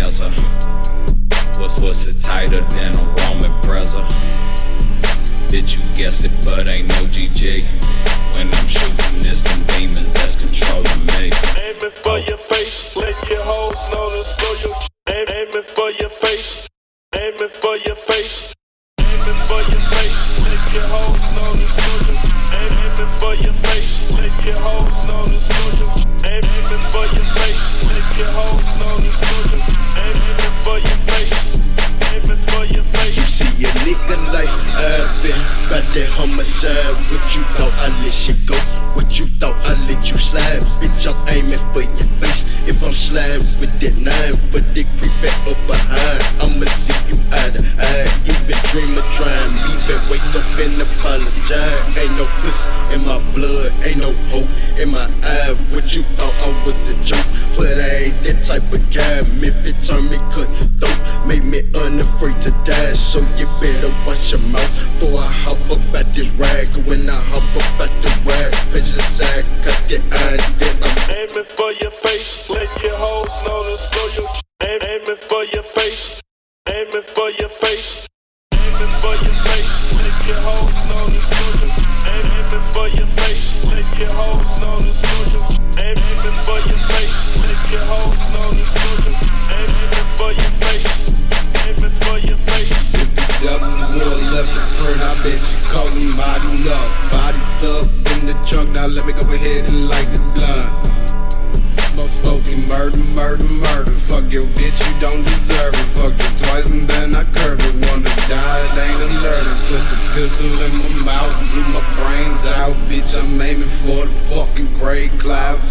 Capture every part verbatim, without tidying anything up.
yes sir. What's what's it tighter than a Roman presser? Bitch, you guessed it, but ain't no G G. When I'm shooting this, them demons that's controlling me. Aiming for your face, let your hoes know to slow your. Aim, aiming for your face, aiming for your face, aiming for your face, let your hoes know to slow your. Aim, aiming for your face, let your hoes know to slow your. Aim, aiming for your face, let your hoes know to slow your. Aim, aiming for your face, aiming for your face. You see a nigga like Urban, but that homicide. What you thought I let you go? What you thought I let you slide? Bitch, I'm aiming for your face. If I'm sliding with that nine for the creep back up behind, I'ma see you eye to eye. Even dream of trying me, but wake up and apologize. Ain't no pussy in my blood, ain't no hope in my eye. What you thought I was a joke, but I ain't that type of guy. If it turn me cut throat, make me unafraid to die. So you better watch your mouth before I hop up at this rag. When I hop up at this rag, pitch the side, cut the eye, then I'm aiming for your face, let your hoes know to slow your. Aim, aiming for your face, aiming for your face, aiming for your face, let your hoes know to slow your. Aim, aiming for your face, let your hoes know to slow your. Aim, aiming for your face, let your hoes know to slow your. Aim, aiming for your face, aiming for your face. If the devil would left the print, I bet you call him body love. Body stuff in the trunk, now let me go ahead and light this blunt. Smoke, smoking, murder, murder, murder. Fuck your bitch, you don't deserve it. Fuck it twice and then I curb it. Wanna die, it ain't a murder. Put the pistol in my mouth, blew my brains out. Bitch, I'm aiming for the fucking gray clouds.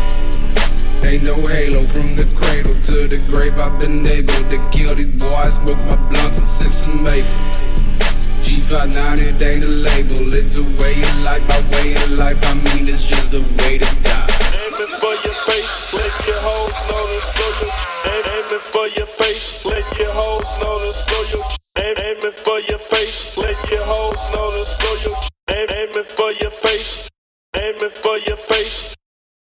Ain't no halo from the cradle to the grave. I've been able to kill these boys, smoke my blunts and sip some maple. G five ninety, it ain't a label. It's a way of life, my way of life. I mean, it's just a way to die. Aiming for your face, let your hoes know to slow your. Aim, aiming for your face, let your hoes know to slow your. Aim, aiming for your face, let your hoes know to slow your. Aim, aiming for your face.